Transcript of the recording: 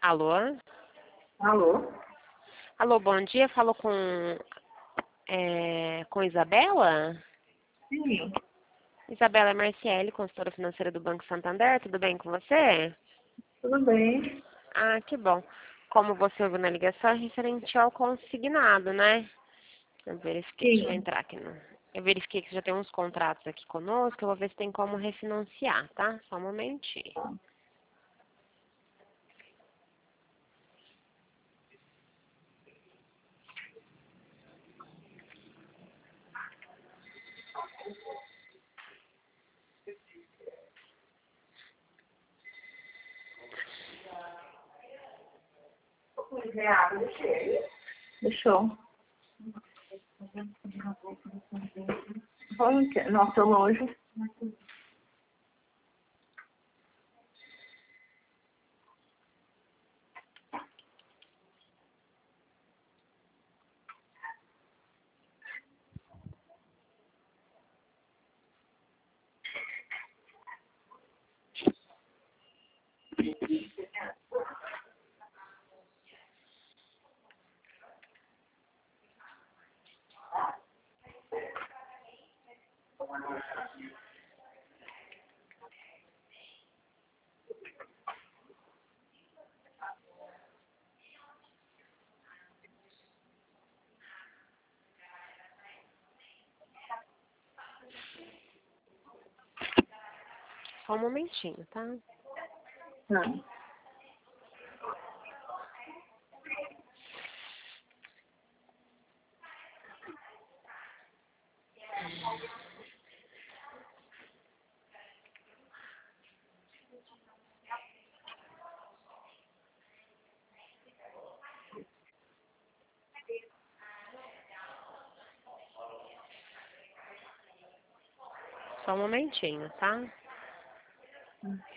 Alô? Alô? Alô, bom dia. Falo com Isabela? Sim, Isabela é Marciele, consultora financeira do Banco Santander. Tudo bem com você? tudo bem? Ah, que bom. Como você ouviu na ligação, é referente ao consignado, né? Eu verifiquei, deixa eu Sim. entrar aqui no... Eu verifiquei que já tem uns contratos aqui conosco. Eu vou ver se tem como refinanciar, tá? Só um momentinho. Deixou. Vamos que nossa longe. Só um momentinho, tá? Não. Só um momentinho, tá?